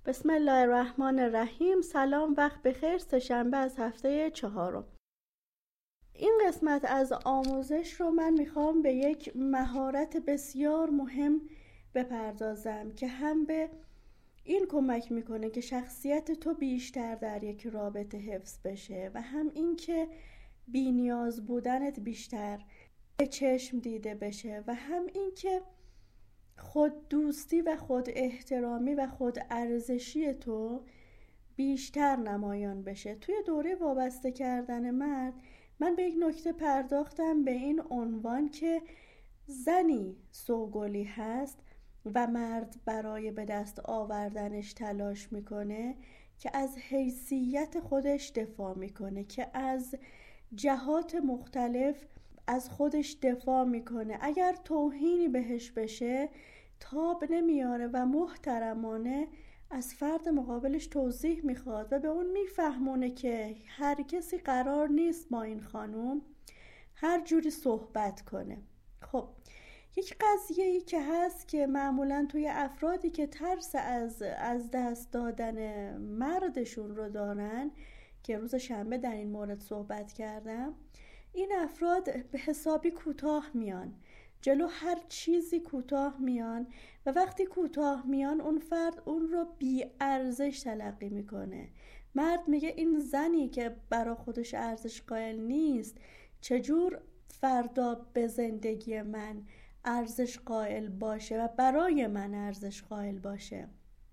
بسم الله الرحمن الرحیم. سلام، وقت بخیر. سه‌شنبه از هفته 4. این قسمت از آموزش رو من میخوام به یک مهارت بسیار مهم بپردازم که هم به این کمک میکنه که شخصیت تو بیشتر در یک رابطه حفظ بشه و هم این که بی نیاز بودنت بیشتر به چشم دیده بشه و هم این که خود دوستی و خود احترامی و خود ارزشی تو بیشتر نمایان بشه. توی دوره وابسته کردن مرد من به یک نکته پرداختم به این عنوان که زنی سوگلی هست و مرد برای به دست آوردنش تلاش میکنه که از حیثیت خودش دفاع میکنه، که از جهات مختلف از خودش دفاع میکنه. اگر توهینی بهش بشه تاب نمیاره و محترمانه از فرد مقابلش توضیح میخواد و به اون میفهمونه که هر کسی قرار نیست با این خانوم هر جوری صحبت کنه. خب یک قضیه‌ای که هست که معمولاً توی افرادی که ترس از دست دادن مردشون رو دارن، که روز شنبه در این مورد صحبت کردم، این افراد به حسابی کوتاه میان، جلو هر چیزی کوتاه میان و وقتی کوتاه میان اون فرد اون رو بی ارزش تلقی میکنه. مرد میگه این زنی که برا خودش ارزش قائل نیست چجور فردا به زندگی من ارزش قائل باشه و برای من ارزش قائل باشه.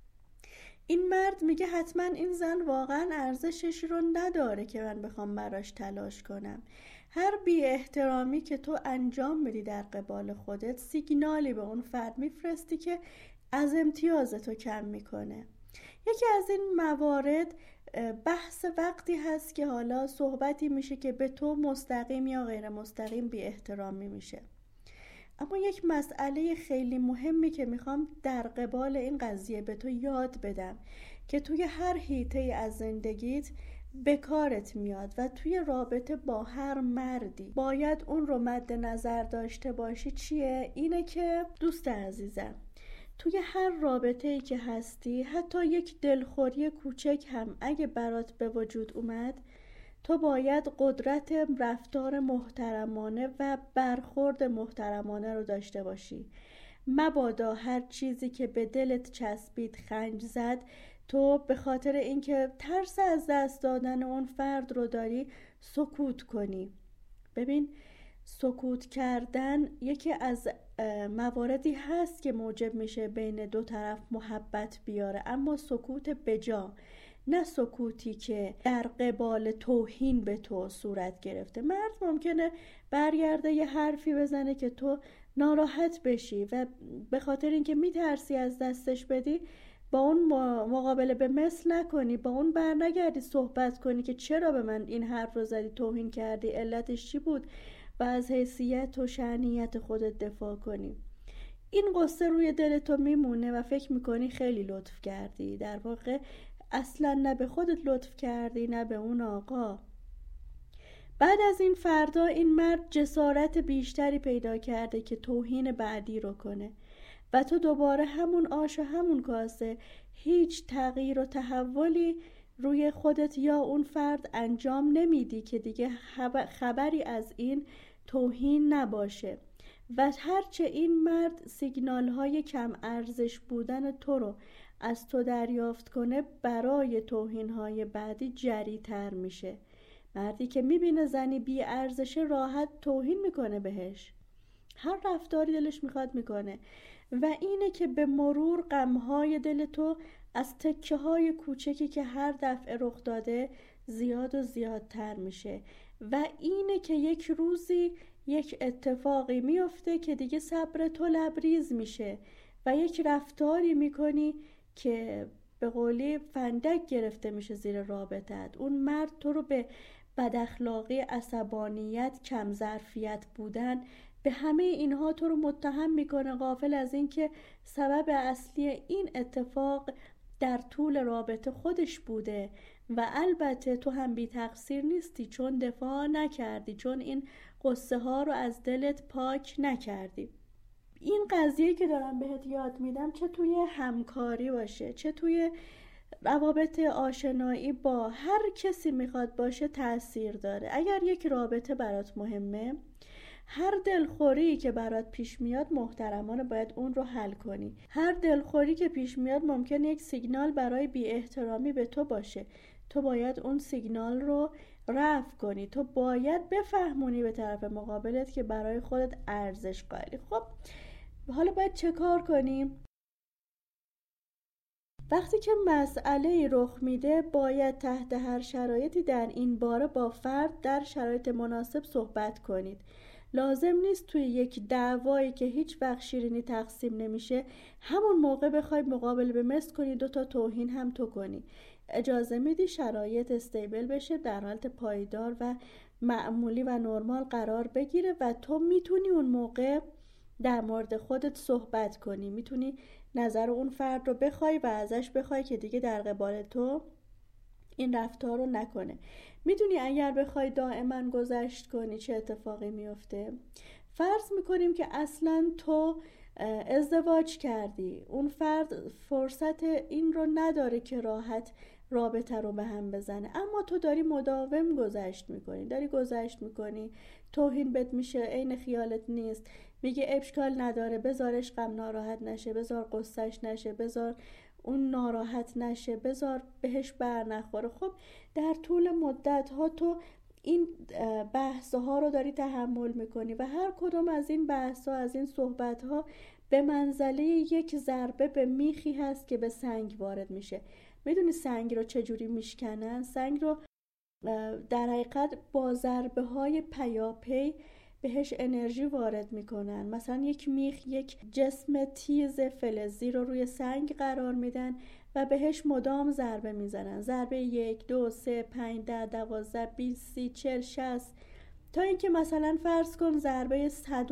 این مرد میگه حتما این زن واقعا ارزشش رو نداره که من بخوام براش تلاش کنم. هر بی احترامی که تو انجام میدی در قبال خودت سیگنالی به اون فرد میفرستی که از امتیاز تو کم میکنه. یکی از این موارد بحث وقتی هست که حالا صحبتی میشه که به تو مستقیم یا غیر مستقیم بی احترامی میشه. اما یک مسئله خیلی مهمی که میخوام در قبال این قضیه به تو یاد بدم که توی هر حیطه از زندگیت به کارت میاد و توی رابطه با هر مردی باید اون رو مد نظر داشته باشی چیه؟ اینه که دوست عزیزم، توی هر رابطه‌ای که هستی حتی یک دلخوری کوچک هم اگه برات به وجود اومد، تو باید قدرت رفتار محترمانه و برخورد محترمانه رو داشته باشی. مبادا هر چیزی که به دلت چسبید خنج زد، تو به خاطر اینکه ترس از دست دادن اون فرد رو داری سکوت کنی. ببین، سکوت کردن یکی از مواردی هست که موجب میشه بین دو طرف محبت بیاره، اما سکوت بجا، نه سکوتی که در قبال توهین به تو صورت گرفته. مرد ممکنه برگرده یه حرفی بزنه که تو ناراحت بشی و به خاطر اینکه میترسی از دستش بدی با اون مقابله به مثل نکنی، با اون برنگردی صحبت کنی که چرا به من این حرف رو زدی، توهین کردی، علتش چی بود و از حیثیت و شأنیت خودت دفاع کنی. این قصه روی دل تو میمونه و فکر میکنی خیلی لطف کردی، در واقع اصلا نه به خودت لطف کردی نه به اون آقا. بعد از این فردا این مرد جسارت بیشتری پیدا کرده که توهین بعدی رو کنه و تو دوباره همون آش و همون کاسه، هیچ تغییر و تحولی روی خودت یا اون فرد انجام نمیدی که دیگه خبری از این توهین نباشه. و هرچه این مرد سیگنال های کم ارزش بودن تو رو از تو دریافت کنه، برای توهین های بعدی جری تر میشه. مردی که میبینه زنی بی ارزشه راحت توهین میکنه بهش، هر رفتاری دلش میخواد میکنه و اینه که به مرور غمهای دل تو از تکه های کوچکی که هر دفعه رخ داده زیاد و زیادتر میشه و اینه که یک روزی یک اتفاقی میفته که دیگه صبر تو لبریز میشه و یک رفتاری میکنی که به قولی فندک گرفته میشه زیر رابطت. اون مرد تو رو به بداخلاقی، عصبانیت، کم ظرفیت بودن، به همه اینها تو رو متهم میکنه، غافل از این که سبب اصلی این اتفاق در طول رابطه خودش بوده و البته تو هم بی تقصیر نیستی، چون دفاع نکردی، چون این قصه ها رو از دلت پاک نکردی. این قضیه که دارم بهت یاد میدم چه توی همکاری باشه، چه توی روابط آشنایی با هر کسی میخواد باشه تأثیر داره. اگر یک رابطه برات مهمه، هر دلخوری که برات پیش میاد محترمانه باید اون رو حل کنی. هر دلخوری که پیش میاد ممکنه یک سیگنال برای بی احترامی به تو باشه، تو باید اون سیگنال رو رفع کنی، تو باید بفهمونی به طرف مقابلت که برای خودت ارزش قائلی. خب حالا باید چه کار کنیم؟ وقتی که مسئله رخ میده باید تحت هر شرایطی در این باره با فرد در شرایط مناسب صحبت کنید. لازم نیست توی یک دعوایی که هیچ وقت شیرینی تقسیم نمیشه همون موقع بخوای مقابل به مثل کنی، دوتا توهین هم تو کنی. اجازه میدی شرایط استیبل بشه، در حالت پایدار و معمولی و نرمال قرار بگیره و تو میتونی اون موقع در مورد خودت صحبت کنی، میتونی نظر اون فرد رو بخوای و ازش بخوای که دیگه در قبال تو این رفتار رو نکنه. میدونی اگر بخوای دائما گذشت کنی چه اتفاقی میفته؟ فرض میکنیم که اصلا تو ازدواج کردی، اون فرد فرصت این رو نداره که راحت رابطه رو به هم بزنه، اما تو داری مداوم گذشت میکنی، توهین بهت میشه، عین خیالت نیست، میگه اشکال نداره، بذارش غم ناراحت نشه، بذار قصهش نشه، بذار اون ناراحت نشه، بذار بهش بر نخوره. خب در طول مدت ها تو این بحث ها رو داری تحمل میکنی و هر کدوم از این بحث ها، از این صحبت ها به منزله یک ضربه به میخی هست که به سنگ وارد میشه. میدونی سنگ رو چجوری میشکنن؟ سنگ رو در حقیقت با ضربه های پیاپی بهش انرژی وارد میکنن. مثلا یک میخ یک جسم تیز فلزی رو روی سنگ قرار میدن و بهش مدام ضربه میزنن، ضربه 1 2 3 5 10 12 20 30 40 60 تا اینکه مثلا فرض کن ضربه 100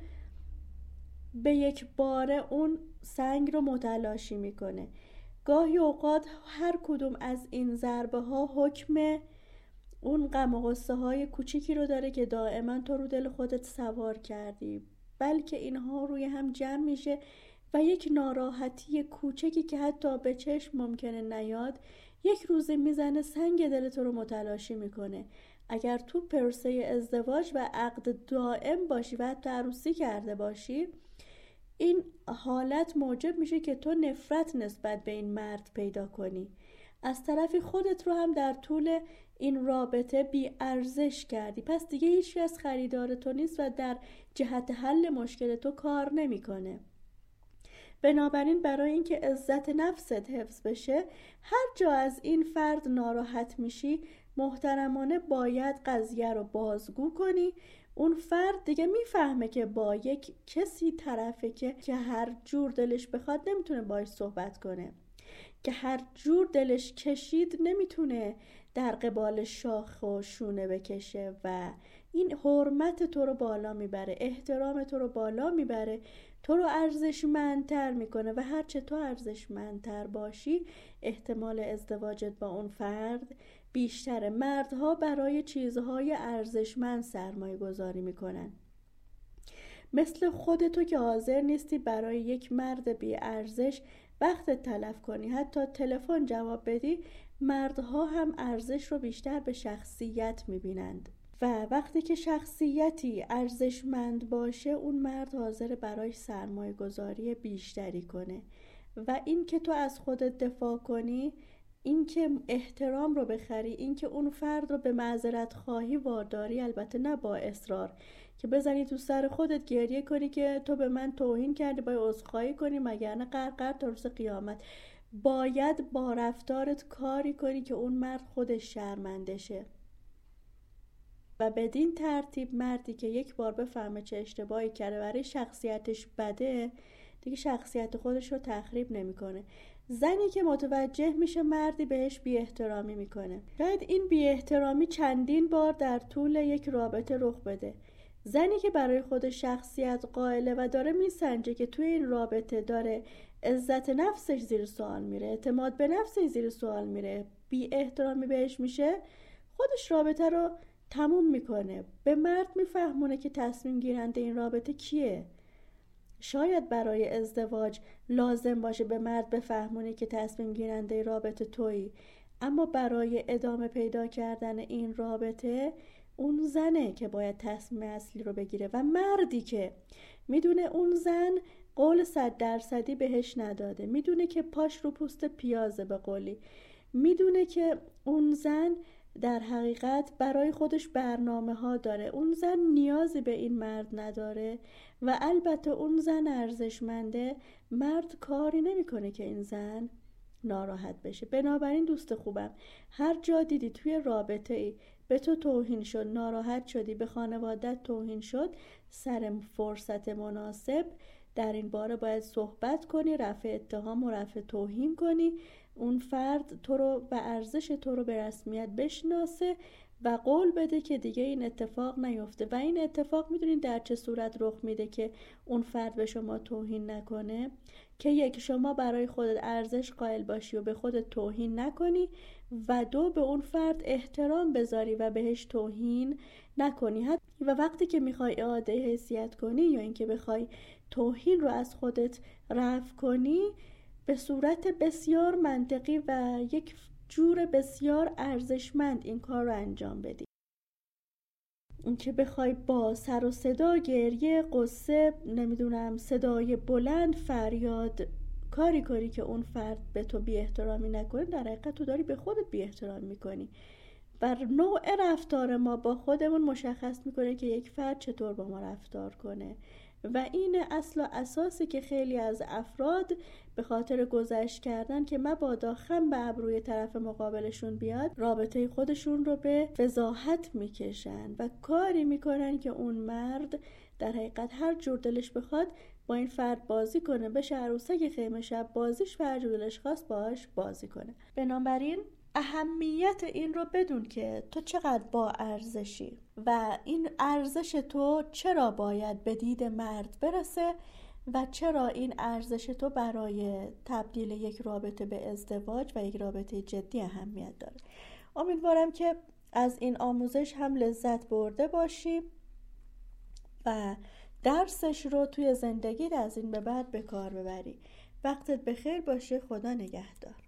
به یک باره اون سنگ رو متلاشی میکنه. گاهی اوقات هر کدوم از این ضربه ها حکم اون غم و غصه های کوچیکی رو داره که دائما تو رو دل خودت سوار کردی، بلکه اینها روی هم جمع میشه و یک ناراحتی کوچکی که حتی به چشم ممکنه نیاد یک روزی میزنه سنگ دل تو رو متلاشی میکنه. اگر تو پروسه ازدواج و عقد دائم باشی و حتی عروسی کرده باشی، این حالت موجب میشه که تو نفرت نسبت به این مرد پیدا کنی، از طرفی خودت رو هم در طول این رابطه بی ارزش کردی، پس دیگه هیچ کس خریدار تو نیست و در جهت حل مشکل تو کار نمیکنه. بنابراین برای اینکه عزت نفست حفظ بشه، هر جا از این فرد ناراحت میشی محترمانه باید قضیه رو بازگو کنی. اون فرد دیگه میفهمه که با یک کسی طرفه که هر جور دلش بخواد نمیتونه باهاش صحبت کنه، که هر جور دلش کشید نمیتونه در قبال شاخ و شونه بکشه و این حرمت تو رو بالا میبره، احترام تو رو بالا میبره، تو رو ارزشمندتر میکنه و هرچه تو ارزشمندتر باشی احتمال ازدواجت با اون فرد بیشتره. مردها برای چیزهای ارزشمند سرمایه گذاری میکنن، مثل خودتو که حاضر نیستی برای یک مرد بی ارزش وقت تلف کنی، حتی تلفن جواب بدی. مردها هم ارزش رو بیشتر به شخصیت میبینند و وقتی که شخصیتی ارزشمند باشه اون مرد حاضر برای سرمایه گذاری بیشتری کنه و این که تو از خودت دفاع کنی، این که احترام رو بخری، این که اون فرد رو به معذرت خواهی وارداری، البته نه با اصرار که بزنی تو سر خودت گریه کنی که تو به من توهین کردی باید عذرخواهی کنی مگر قرقر تا روز قیامت. باید با رفتارت کاری کنی که اون مرد خودش شرمنده شه و بدین ترتیب مردی که یک بار بفهمه چه اشتباهی کرده برای شخصیتش بده دیگه شخصیت خودش رو تخریب نمیکنه. زنی که متوجه میشه مردی بهش بی احترامی میکنه، شاید این بی احترامی چندین بار در طول یک رابطه رخ بده. زنی که برای خود شخصیت قائله و داره میسنجه که توی این رابطه داره عزت نفسش زیر سوال میره، اعتماد به نفسش زیر سوال میره، بی احترامی بهش میشه، خودش رابطه رو تموم میکنه. به مرد میفهمونه که تصمیم گیرنده این رابطه کیه. شاید برای ازدواج لازم باشه به مرد بفهمونی که تصمیم گیرنده رابطه تویی، اما برای ادامه پیدا کردن این رابطه اون زنه که باید تصمیم اصلی رو بگیره و مردی که میدونه اون زن قول 100% بهش نداده، میدونه که پاش رو پوست پیازه، به قولی میدونه که اون زن در حقیقت برای خودش برنامه ها داره، اون زن نیازی به این مرد نداره و البته اون زن ارزشمنده، مرد کاری نمیکنه که این زن ناراحت بشه. بنابراین دوست خوبم، هر جا دیدی توی رابطه ای به تو توهین شد، ناراحت شدی، به خانوادت توهین شد، سر فرصت مناسب در این باره باید صحبت کنی، رفع اتهام و رفع توهین کنی، اون فرد تو رو و ارزش تو رو به رسمیت بشناسه و قول بده که دیگه این اتفاق نیفته. و این اتفاق میدونین در چه صورت رخ میده که اون فرد به شما توهین نکنه؟ که یک، شما برای خودت ارزش قائل باشی و به خودت توهین نکنی و دو، به اون فرد احترام بذاری و بهش توهین نکنی. و وقتی که میخوای اعاده حیثیت کنی یا اینکه بخوای توهین رو از خودت رفع کنی، به صورت بسیار منطقی و یک جور بسیار ارزشمند این کار رو انجام بدی. این که بخوای با سر و صدا، گریه، قصه، نمیدونم صدای بلند، فریاد کاری که اون فرد به تو بی احترامی نکنه، در حقیقت تو داری به خودت بی احترامی میکنی. و نوع رفتار ما با خودمون مشخص میکنه که یک فرد چطور با ما رفتار کنه و این اصل و اساسی که خیلی از افراد به خاطر گذشت کردن که مبادا خم به ابروی طرف مقابلشون بیاد، رابطه خودشون رو به فضاحت میکشن و کاری میکنن که اون مرد در حقیقت هر جور دلش بخواد با این فرد بازی کنه، بشه عروسک خیمه شب بازیش و هر جور دلش خواست باهاش بازی کنه. بنابراین اهمیت این رو بدون که تو چقدر با ارزشی و این ارزش تو چرا باید به دید مرد برسه و چرا این ارزش تو برای تبدیل یک رابطه به ازدواج و یک رابطه جدی اهمیت داره. امیدوارم که از این آموزش هم لذت برده باشی و درسش رو توی زندگیت از این به بعد به کار ببری. وقتت بخیر باشه. خدا نگهدار.